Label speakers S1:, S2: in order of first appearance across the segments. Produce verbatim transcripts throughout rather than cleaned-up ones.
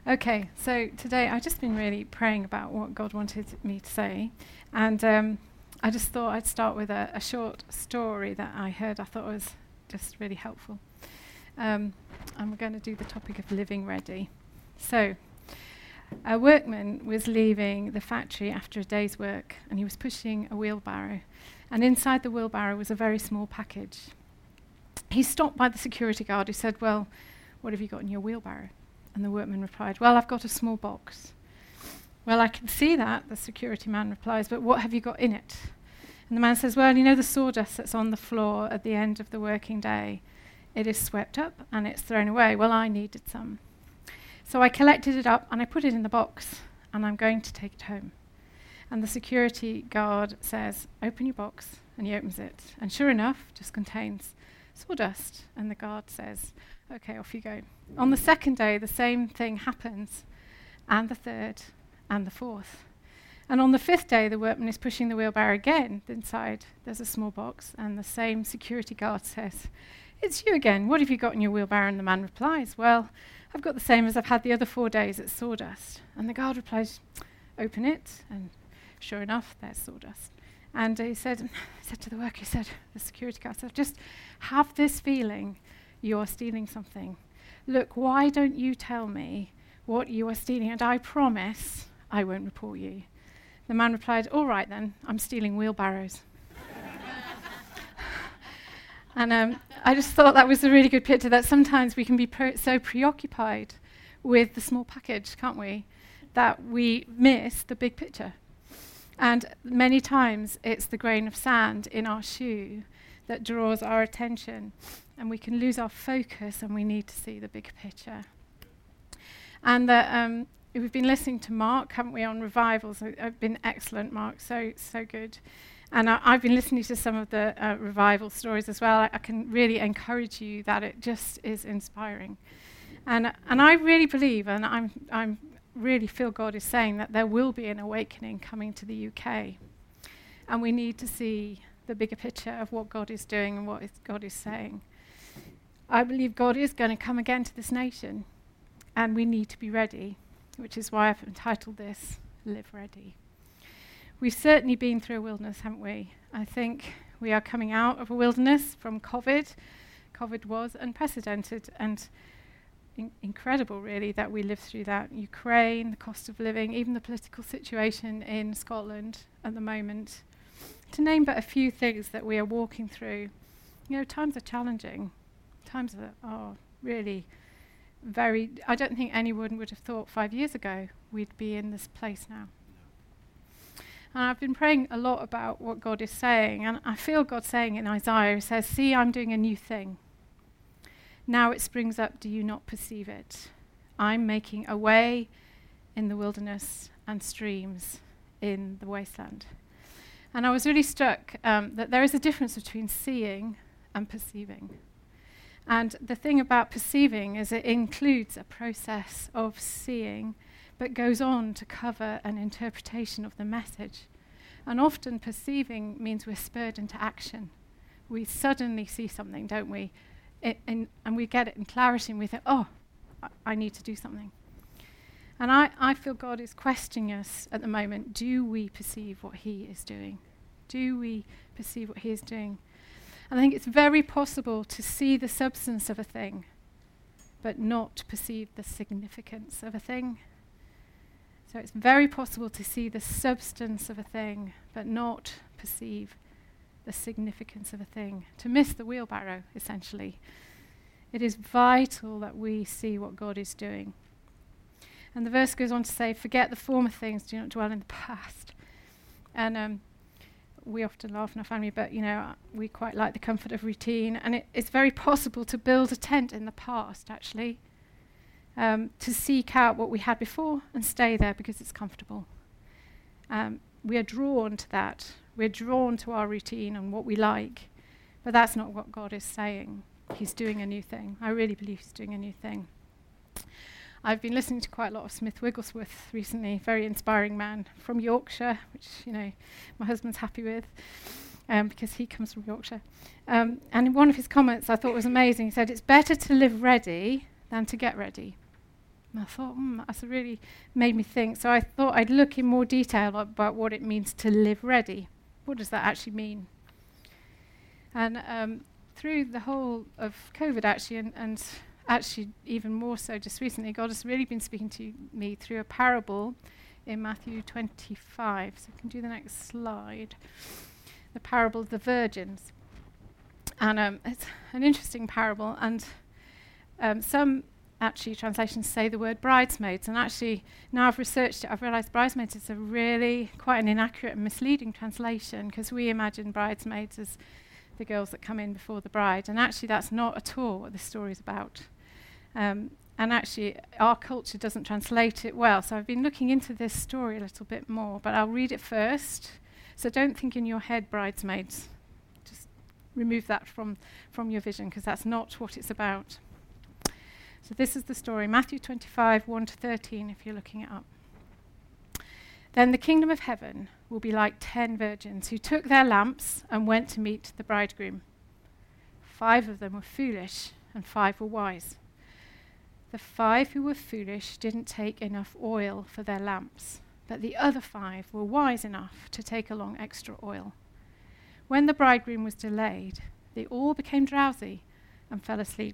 S1: Okay, so today I've just been really praying about what God wanted me to say, and um, I just thought I'd start with a, a short story that I heard I thought was just really helpful. Um, and we're going to do the topic of living ready. So, a workman was leaving the factory after a day's work, and he was pushing a wheelbarrow, and inside the wheelbarrow was a very small package. He stopped by the security guard who said, "Well, what have you got in your wheelbarrow?" And the workman replied, "Well, I've got a small box." "Well, I can see that," the security man replies, "but what have you got in it?" And the man says, "Well, you know the sawdust that's on the floor at the end of the working day? It is swept up and it's thrown away. Well, I needed some. So I collected it up and I put it in the box and I'm going to take it home." And the security guard says, "Open your box," and he opens it. And sure enough, it just contains sawdust. And the guard says, "Okay, off you go." On the second day, the same thing happens, and the third, and the fourth. And on the fifth day, the workman is pushing the wheelbarrow again. Inside, there's a small box, and the same security guard says, "It's you again. What have you got in your wheelbarrow?" And the man replies, "Well, I've got the same as I've had the other four days. It's sawdust." And the guard replies, "Open it." And sure enough, there's sawdust. And uh, he said, he said to the worker, he said, the security guard said, "Just have this feeling you're stealing something. Look, why don't you tell me what you are stealing, and I promise I won't report you." The man replied, "All right then, I'm stealing wheelbarrows." And um, I just thought that was a really good picture, that sometimes we can be pre- so preoccupied with the small package, can't we, that we miss the big picture. And many times it's the grain of sand in our shoe that draws our attention, and we can lose our focus, and we need to see the big picture. And that um, we've been listening to Mark, haven't we, on revivals. It's uh, been excellent, Mark, so so good. And I, I've been listening to some of the uh, revival stories as well. I, I can really encourage you that it just is inspiring. And and I really believe, and I'm I'm really feel God is saying that there will be an awakening coming to the U K, and we need to see the bigger picture of what God is doing and what is God is saying. I believe God is going to come again to this nation, and we need to be ready, which is why I've entitled this Live Ready. We've certainly been through a wilderness, haven't we? I think we are coming out of a wilderness from COVID. COVID was unprecedented and in- incredible, really, that we lived through that. Ukraine, the cost of living, even the political situation in Scotland at the moment. To name but a few things that we are walking through. You know, times are challenging. Times are, are really very... I don't think anyone would have thought five years ago we'd be in this place now. And I've been praying a lot about what God is saying, and I feel God saying in Isaiah, he says, "See, I'm doing a new thing. Now it springs up, do you not perceive it? I'm making a way in the wilderness and streams in the wasteland." And I was really struck um, that there is a difference between seeing and perceiving. And the thing about perceiving is it includes a process of seeing, but goes on to cover an interpretation of the message. And often perceiving means we're spurred into action. We suddenly see something, don't we? It, in, and we get it in clarity, and we think, oh, I, I need to do something. And I, I feel God is questioning us at the moment. Do we perceive what he is doing? Do we perceive what he is doing? And I think it's very possible to see the substance of a thing, but not perceive the significance of a thing. So it's very possible to see the substance of a thing, but not perceive the significance of a thing. To miss the wheelbarrow, essentially. It is vital that we see what God is doing. And the verse goes on to say, "Forget the former things, do not dwell in the past." And um, we often laugh in our family, but you know, we quite like the comfort of routine. And it, it's very possible to build a tent in the past, actually. Um, to seek out what we had before and stay there because it's comfortable. Um, we are drawn to that. We're drawn to our routine and what we like. But that's not what God is saying. He's doing a new thing. I really believe he's doing a new thing. I've been listening to quite a lot of Smith Wigglesworth recently, very inspiring man from Yorkshire, which, you know, my husband's happy with, um, because he comes from Yorkshire. Um, and in one of his comments I thought was amazing. He said, "It's better to live ready than to get ready." And I thought, mm, that's really made me think. So I thought I'd look in more detail about what it means to live ready. What does that actually mean? And um, through the whole of COVID, actually, and, and actually even more so just recently, God has really been speaking to me through a parable in Matthew twenty-five. So you can do the next slide. The parable of the virgins. And um, it's an interesting parable. And um, some actually translations say the word bridesmaids. And actually, now I've researched it, I've realised bridesmaids is a really quite an inaccurate and misleading translation, because we imagine bridesmaids as the girls that come in before the bride. And actually, that's not at all what this story is about. Um, and actually, our culture doesn't translate it well. So I've been looking into this story a little bit more, but I'll read it first. So don't think in your head bridesmaids. Just remove that from, from your vision, because that's not what it's about. So this is the story, Matthew twenty-five, one to thirteen, if you're looking it up. Then the kingdom of heaven will be like ten virgins who took their lamps and went to meet the bridegroom. Five of them were foolish and five were wise. The five who were foolish didn't take enough oil for their lamps, but the other five were wise enough to take along extra oil. When the bridegroom was delayed, they all became drowsy and fell asleep.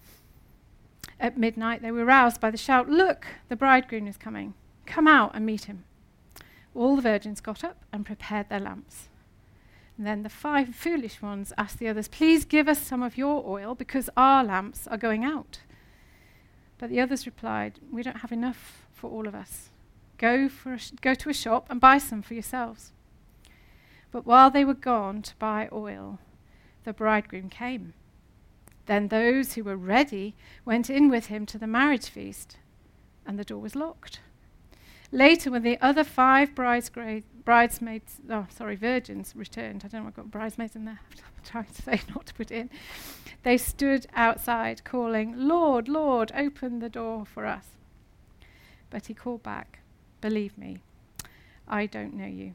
S1: At midnight, they were roused by the shout, "Look, the bridegroom is coming. Come out and meet him." All the virgins got up and prepared their lamps. And then the five foolish ones asked the others, "Please give us some of your oil, because our lamps are going out." But the others replied, "We don't have enough for all of us. Go, for a sh- go to a shop and buy some for yourselves." But while they were gone to buy oil, the bridegroom came. Then those who were ready went in with him to the marriage feast, and the door was locked. Later, when the other five bridesgra- bridesmaids, oh, sorry, virgins returned, I don't know, I've got bridesmaids in there, I'm trying to say not to put in, they stood outside calling, "Lord, Lord, open the door for us." But he called back, "Believe me, I don't know you.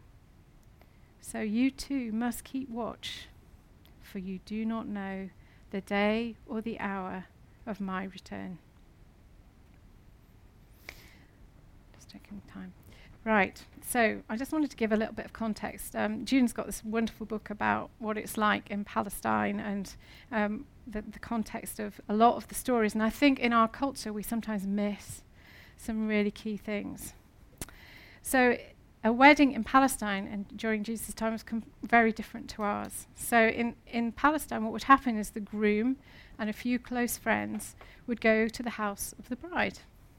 S1: So you too must keep watch, for you do not know the day or the hour of my return." Just taking time. Right, so I just wanted to give a little bit of context. Um, June's got this wonderful book about what it's like in Palestine, and um, the, the context of a lot of the stories. And I think in our culture we sometimes miss some really key things. So a wedding in Palestine and during Jesus' time was com- very different to ours. So in, in Palestine, what would happen is the groom and a few close friends would go to the house of the bride.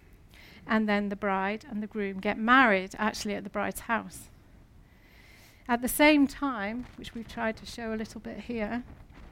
S1: And then the bride and the groom get married actually at the bride's house. At the same time, which we've tried to show a little bit here,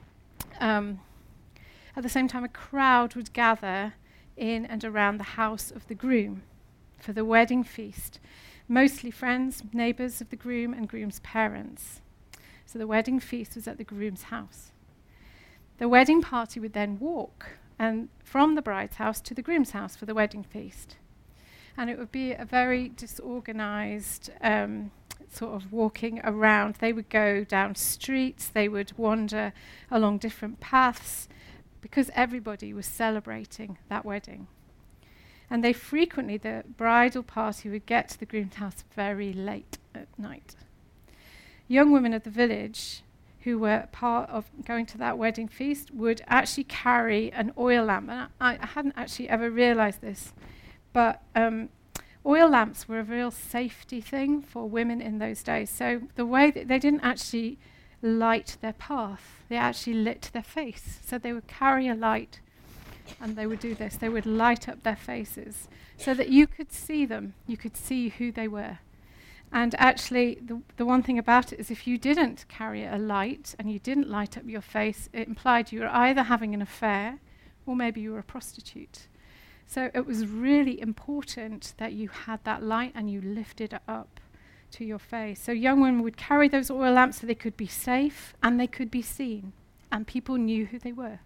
S1: um, at the same time a crowd would gather in and around the house of the groom for the wedding feast. Mostly friends, neighbours of the groom and groom's parents. So the wedding feast was at the groom's house. The wedding party would then walk and from the bride's house to the groom's house for the wedding feast. And it would be a very disorganised um, sort of walking around. They would go down streets, they would wander along different paths, because everybody was celebrating that wedding. And they frequently, the bridal party would get to the groom's house very late at night. Young women of the village who were part of going to that wedding feast would actually carry an oil lamp. And I, I hadn't actually ever realised this, but um, oil lamps were a real safety thing for women in those days. So the way that they didn't actually light their path, they actually lit their face. So they would carry a light, and they would do this. They would light up their faces so that you could see them. You could see who they were. And actually, the, the one thing about it is if you didn't carry a light and you didn't light up your face, it implied you were either having an affair or maybe you were a prostitute. So it was really important that you had that light and you lifted it up to your face. So young women would carry those oil lamps so they could be safe and they could be seen, and people knew who they were.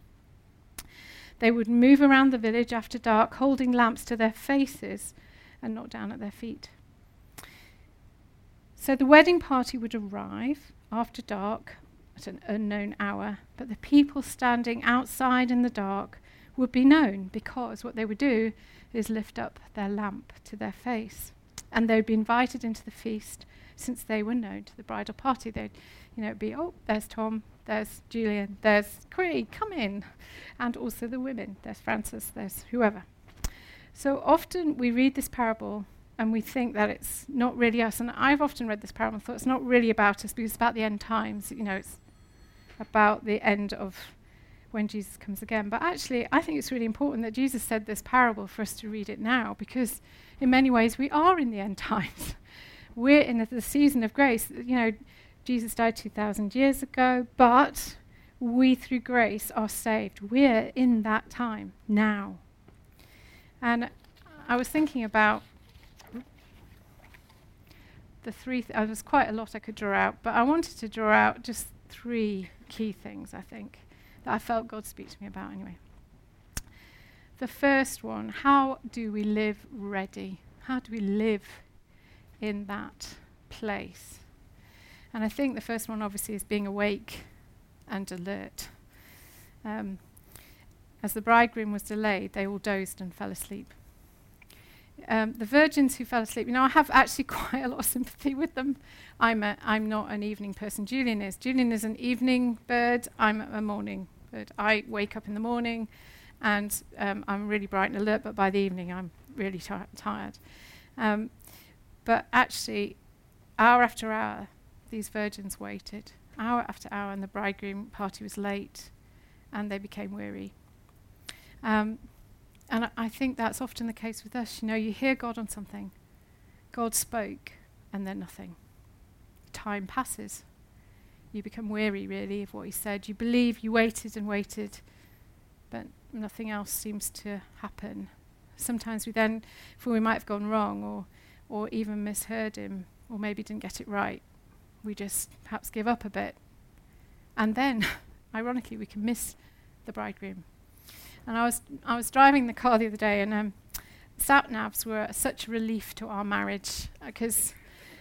S1: They would move around the village after dark, holding lamps to their faces and not down at their feet. So the wedding party would arrive after dark at an unknown hour, but the people standing outside in the dark would be known, because what they would do is lift up their lamp to their face. And they would be invited into the feast since they were known to the bridal party. They'd, you know, be, oh, there's Tom, there's Julian, there's Craig, come in. And also the women, there's Francis, there's whoever. So often we read this parable and we think that it's not really us. And I've often read this parable and thought it's not really about us because it's about the end times. You know, it's about the end of when Jesus comes again. But actually, I think it's really important that Jesus said this parable for us to read it now, because in many ways we are in the end times. We're in the, the season of grace. You know, Jesus died two thousand years ago, but we through grace are saved. We're in that time now. And I was thinking about the three, th- uh, there's quite a lot I could draw out, but I wanted to draw out just three key things, I think, that I felt God speak to me about anyway. The first one, how do we live ready? How do we live in that place? And I think the first one obviously is being awake and alert. Um, as the bridegroom was delayed, they all dozed and fell asleep. Um, the virgins who fell asleep, you know, I have actually quite a lot of sympathy with them. I'm a, I'm not an evening person. Julian is. Julian is an evening bird. I'm a morning bird. I wake up in the morning and um, I'm really bright and alert, but by the evening I'm really t- tired. Um, but actually, hour after hour, these virgins waited. Hour after hour, and the bridegroom party was late, and they became weary. Um, and I, I think that's often the case with us. You know, you hear God on something. God spoke, and then nothing. Time passes. You become weary, really, of what he said. You believe, you waited and waited, but nothing else seems to happen. Sometimes we then feel we might have gone wrong, or, or even misheard him, or maybe didn't get it right. We just perhaps give up a bit. And then, ironically, we can miss the bridegroom. And I was I was driving the car the other day, and um, sat-navs were such a relief to our marriage, because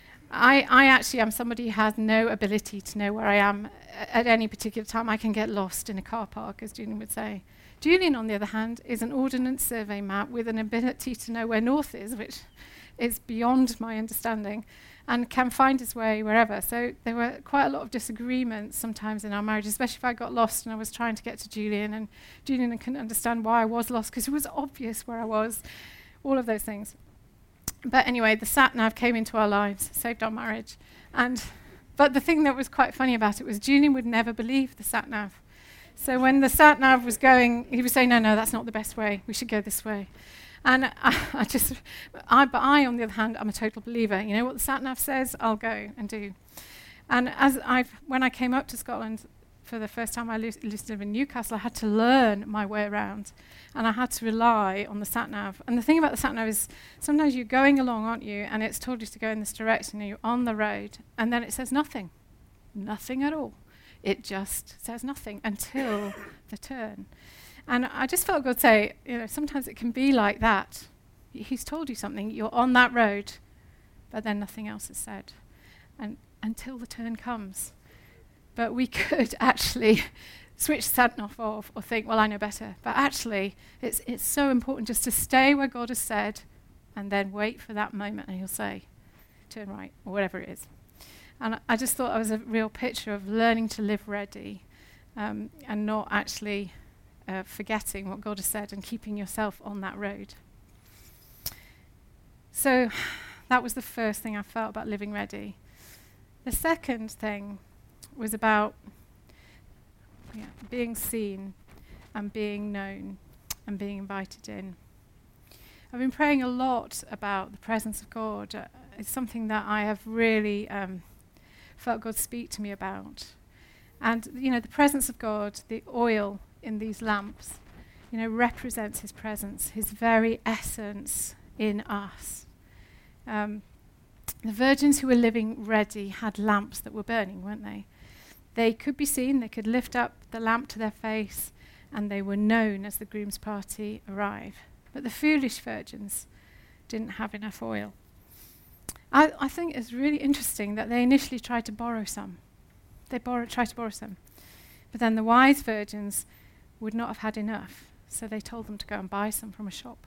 S1: I, I actually am somebody who has no ability to know where I am a- at any particular time. I can get lost in a car park, as Julian would say. Julian, on the other hand, is an ordnance survey map with an ability to know where north is, which is beyond my understanding, and can find his way wherever. So there were quite a lot of disagreements sometimes in our marriage, especially if I got lost and I was trying to get to Julian, and Julian couldn't understand why I was lost because it was obvious where I was, all of those things. But anyway, the sat-nav came into our lives, saved our marriage. And but the thing that was quite funny about it was Julian would never believe the sat-nav. So when the sat-nav was going, he would say, no, no, that's not the best way. We should go this way. And I, I just, I, but I, on the other hand, I'm a total believer. You know what the sat-nav says, I'll go and do. And as I've, when I came up to Scotland for the first time, I li- lived in Newcastle, I had to learn my way around, and I had to rely on the sat-nav. And the thing about the sat-nav is sometimes you're going along, aren't you, and it's told you to go in this direction, and you're on the road, and then it says nothing, nothing at all. It just says nothing until the turn. And I just felt God say, you know, sometimes it can be like that. He's told you something, you're on that road, but then nothing else is said, and until the turn comes. But we could actually switch sat-nav off or think, well, I know better. But actually, it's it's so important just to stay where God has said, and then wait for that moment, and he'll say, turn right, or whatever it is. And I, I just thought that was a real picture of learning to live ready, um, and not actually Uh, forgetting what God has said and keeping yourself on that road. So that was the first thing I felt about living ready. The second thing was about yeah, being seen and being known and being invited in. I've been praying a lot about the presence of God. Uh, it's something that I have really um, felt God speak to me about. And, you know, the presence of God, the oil in these lamps, you know, represents his presence, his very essence in us. Um, the virgins who were living ready had lamps that were burning, weren't they? They could be seen, they could lift up the lamp to their face, and they were known as the groom's party arrive. But the foolish virgins didn't have enough oil. I, I think it's really interesting that they initially tried to borrow some. They borrow, tried to borrow some. But then the wise virgins would not have had enough. So they told them to go and buy some from a shop.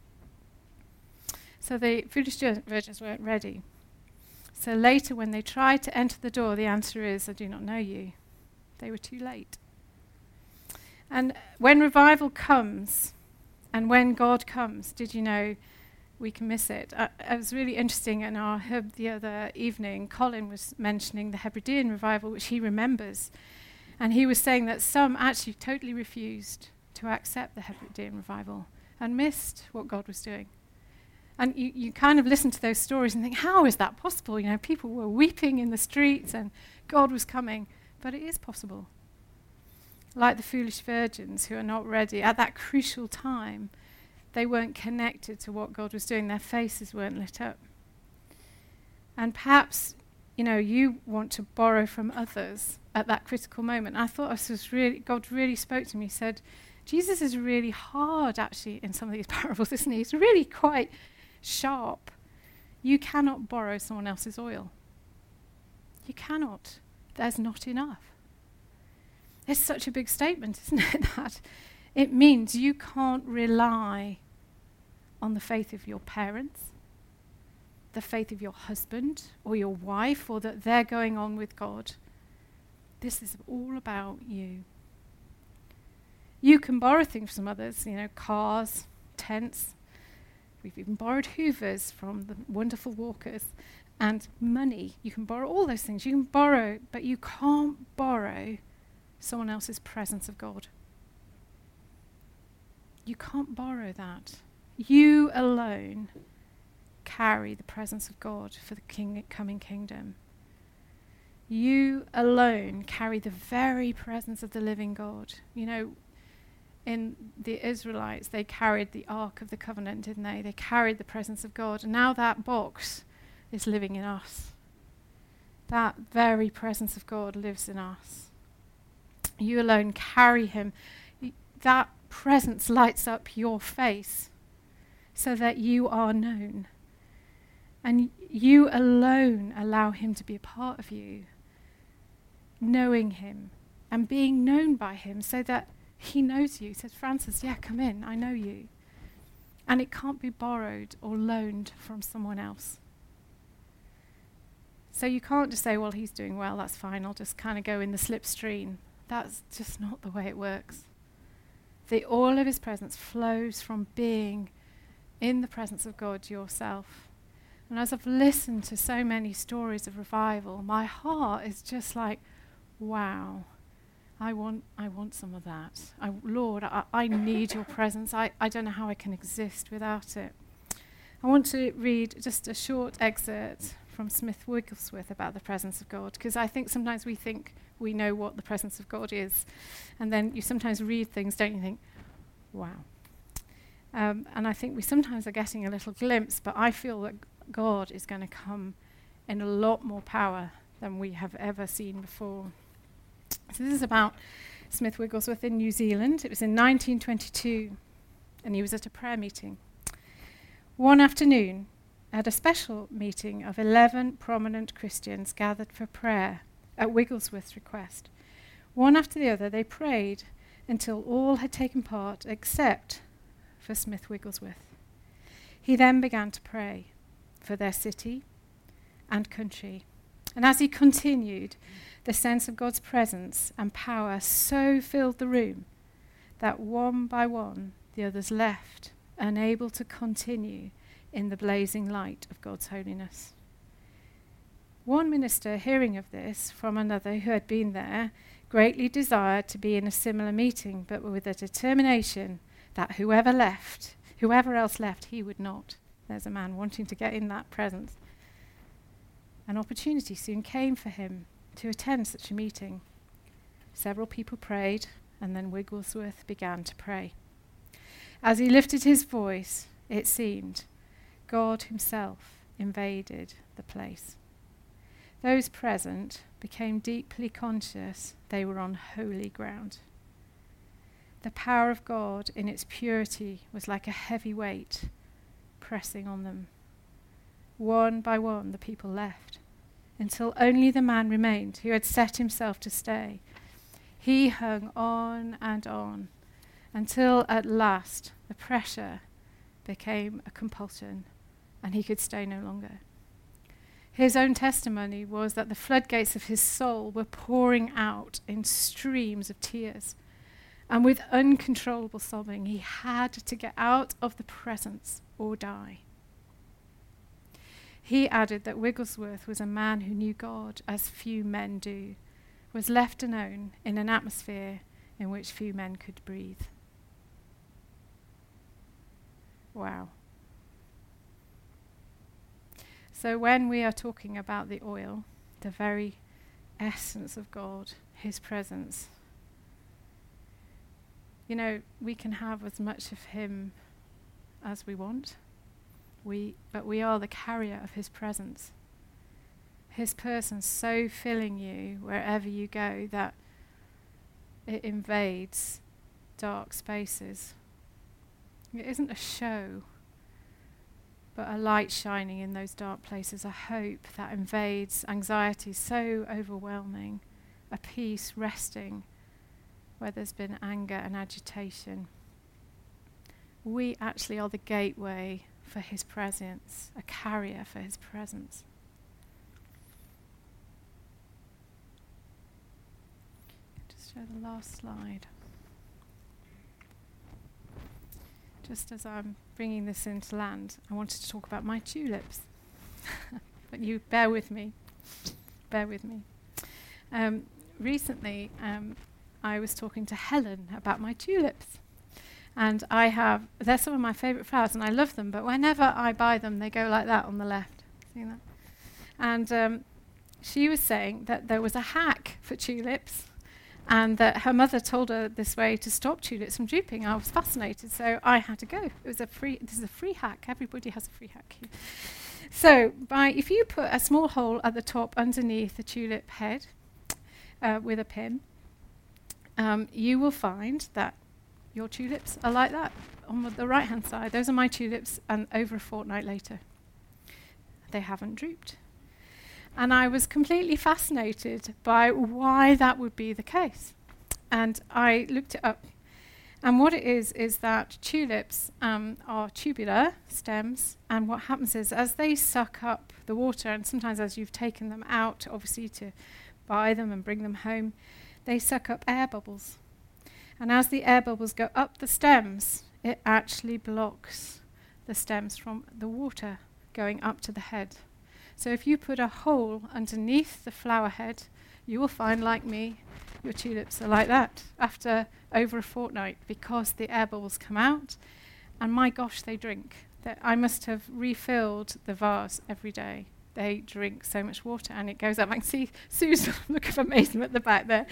S1: So the foolish virgins weren't ready. So later when they tried to enter the door, the answer is, I do not know you. They were too late. And when revival comes, and when God comes, did you know we can miss it? Uh, it was really interesting in our hub the other evening. Colin was mentioning the Hebridean revival, which he remembers. And he was saying that some actually totally refused to accept the Hebridean revival and missed what God was doing. And you, you kind of listen to those stories and think, how is that possible? You know, people were weeping in the streets and God was coming. But it is possible. Like the foolish virgins who are not ready at that crucial time, they weren't connected to what God was doing. Their faces weren't lit up. And perhaps, you know, you want to borrow from others at that critical moment. I thought this was really, God really spoke to me, said, Jesus is really hard actually in some of these parables, isn't he? He's really quite sharp. You cannot borrow someone else's oil. You cannot. There's not enough. It's such a big statement, isn't it? That it means you can't rely on the faith of your parents, the faith of your husband or your wife, or that they're going on with God. This is all about you. You can borrow things from others, you know, cars, tents. We've even borrowed hoovers from the wonderful walkers. And money. You can borrow all those things. You can borrow, but you can't borrow someone else's presence of God. You can't borrow that. You alone carry the presence of God for the king- coming kingdom. You alone carry the very presence of the living God. You know, in the Israelites, they carried the Ark of the Covenant, didn't they? They carried the presence of God. And now that box is living in us. That very presence of God lives in us. You alone carry him. Y- that presence lights up your face so that you are known. And y- you alone allow him to be a part of you, knowing him and being known by him so that he knows you. He says, Francis, yeah, come in, I know you. And it can't be borrowed or loaned from someone else. So you can't just say, well, he's doing well, that's fine, I'll just kind of go in the slipstream. That's just not the way it works. The oil of his presence flows from being in the presence of God yourself. And as I've listened to so many stories of revival, my heart is just like, wow, I want I want some of that. I, Lord, I, I need your presence. I, I don't know how I can exist without it. I want to read just a short excerpt from Smith Wigglesworth about the presence of God, because I think sometimes we think we know what the presence of God is, and then you sometimes read things, don't you think, wow. Um, and I think we sometimes are getting a little glimpse, but I feel that God is going to come in a lot more power than we have ever seen before. So this is about Smith Wigglesworth in New Zealand. It was in nineteen twenty-two, and he was at a prayer meeting. One afternoon, at a special meeting of eleven prominent Christians gathered for prayer at Wigglesworth's request. One after the other, they prayed until all had taken part except for Smith Wigglesworth. He then began to pray for their city and country. And as he continued, the sense of God's presence and power so filled the room that one by one the others left, unable to continue in the blazing light of God's holiness. One minister, hearing of this from another who had been there, greatly desired to be in a similar meeting, but with a determination that whoever left, whoever else left, he would not. There's a man wanting to get in that presence. An opportunity soon came for him to attend such a meeting. Several people prayed, and then Wigglesworth began to pray. As he lifted his voice, it seemed God himself invaded the place. Those present became deeply conscious they were on holy ground. The power of God in its purity was like a heavy weight pressing on them. One by one the people left, until only the man remained who had set himself to stay. He hung on and on until at last the pressure became a compulsion and he could stay no longer. His own testimony was that the floodgates of his soul were pouring out in streams of tears, and with uncontrollable sobbing, he had to get out of the presence or die. He added that Wigglesworth was a man who knew God as few men do, was left alone in an atmosphere in which few men could breathe. Wow. So when we are talking about the oil, the very essence of God, his presence, you know, we can have as much of him as we want, we, but we are the carrier of his presence. His person so filling you wherever you go that it invades dark spaces. It isn't a show, but a light shining in those dark places, a hope that invades anxiety so overwhelming, a peace resting where there's been anger and agitation. We actually are the gateway for his presence, a carrier for his presence. Just show the last slide. Just as I'm bringing this into land, I wanted to talk about my tulips. But you bear with me. Bear with me. Um, recently, um, I was talking to Helen about my tulips. And I have, they're some of my favourite flowers, and I love them, but whenever I buy them, they go like that on the left. See that? And um, she was saying that there was a hack for tulips, and that her mother told her this way to stop tulips from drooping. I was fascinated, so I had to go. It was a free, this is a free hack. Everybody has a free hack here. So by, if you put a small hole at the top underneath the tulip head uh, with a pin, um, you will find that your tulips are like that on the right-hand side. Those are my tulips, and over a fortnight later, they haven't drooped. And I was completely fascinated by why that would be the case. And I looked it up. And what it is, is that tulips um, are tubular stems. And what happens is, as they suck up the water, and sometimes as you've taken them out, obviously to buy them and bring them home, they suck up air bubbles. And as the air bubbles go up the stems, it actually blocks the stems from the water going up to the head. So if you put a hole underneath the flower head, you will find, like me, your tulips are like that after over a fortnight, because the air bubbles come out, and my gosh, they drink. That I must have refilled the vase every day. They drink so much water, and it goes up. I can see Sue's look of amazement at the back there.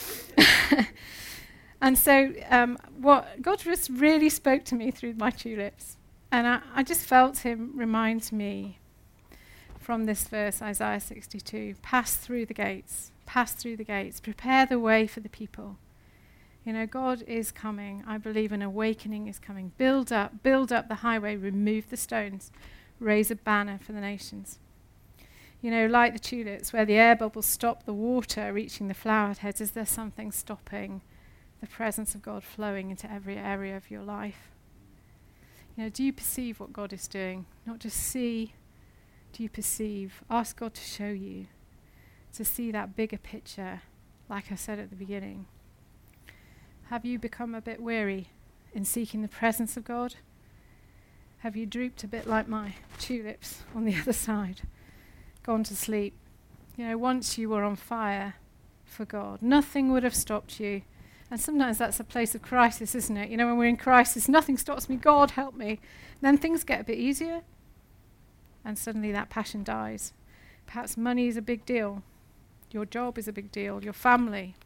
S1: And so um, what God just really spoke to me through my tulips. And I, I just felt him remind me from this verse, Isaiah sixty-two, pass through the gates, pass through the gates, prepare the way for the people. You know, God is coming. I believe an awakening is coming. Build up, build up the highway, remove the stones, raise a banner for the nations. You know, like the tulips, where the air bubbles stop the water reaching the flower heads, is there something stopping the presence of God flowing into every area of your life? You know, do you perceive what God is doing? Not just see, do you perceive? Ask God to show you, to see that bigger picture, like I said at the beginning. Have you become a bit weary in seeking the presence of God? Have you drooped a bit like my tulips on the other side? Gone to sleep? You know, once you were on fire for God, nothing would have stopped you. And sometimes that's a place of crisis, isn't it? You know, when we're in crisis, nothing stops me, God help me. Then things get a bit easier, and suddenly that passion dies. Perhaps money is a big deal. Your job is a big deal. Your family.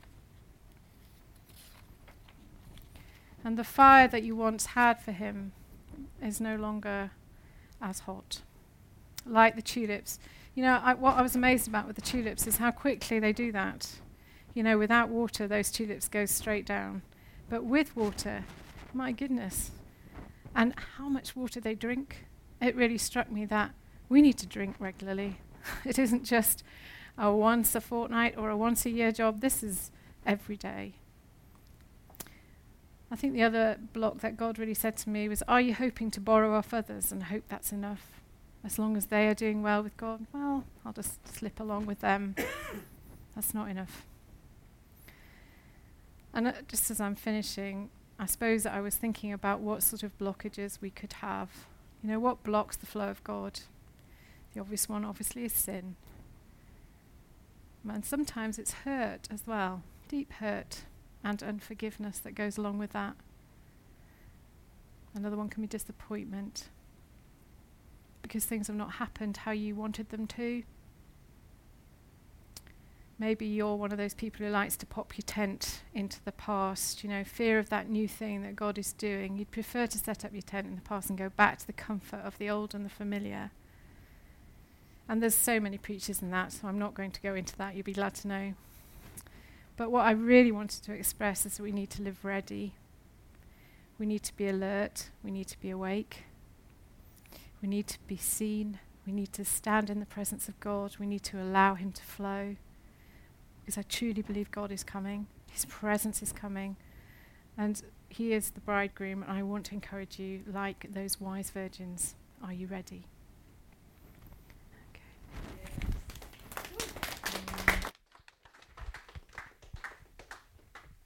S1: And the fire that you once had for him is no longer as hot. Like the tulips. You know, I, what I was amazed about with the tulips is how quickly they do that. You know, without water, those tulips go straight down. But with water, my goodness. And how much water they drink. It really struck me that we need to drink regularly. It isn't just a once a fortnight or a once a year job. This is every day. I think the other block that God really said to me was, are you hoping to borrow off others and hope that's enough? As long as they are doing well with God, well, I'll just slip along with them. That's not enough. And uh, just as I'm finishing, I suppose I was thinking about what sort of blockages we could have. You know, what blocks the flow of God? The obvious one, obviously, is sin. And sometimes it's hurt as well, deep hurt and unforgiveness that goes along with that. Another one can be disappointment, because things have not happened how you wanted them to. Maybe you're one of those people who likes to pop your tent into the past, you know, fear of that new thing that God is doing. You'd prefer to set up your tent in the past and go back to the comfort of the old and the familiar. And there's so many preachers in that, so I'm not going to go into that. You'll be glad to know. But what I really wanted to express is that we need to live ready. We need to be alert. We need to be awake. We need to be seen. We need to stand in the presence of God. We need to allow him to flow. Because I truly believe God is coming. His presence is coming. And he is the bridegroom. And I want to encourage you, like those wise virgins, are you ready?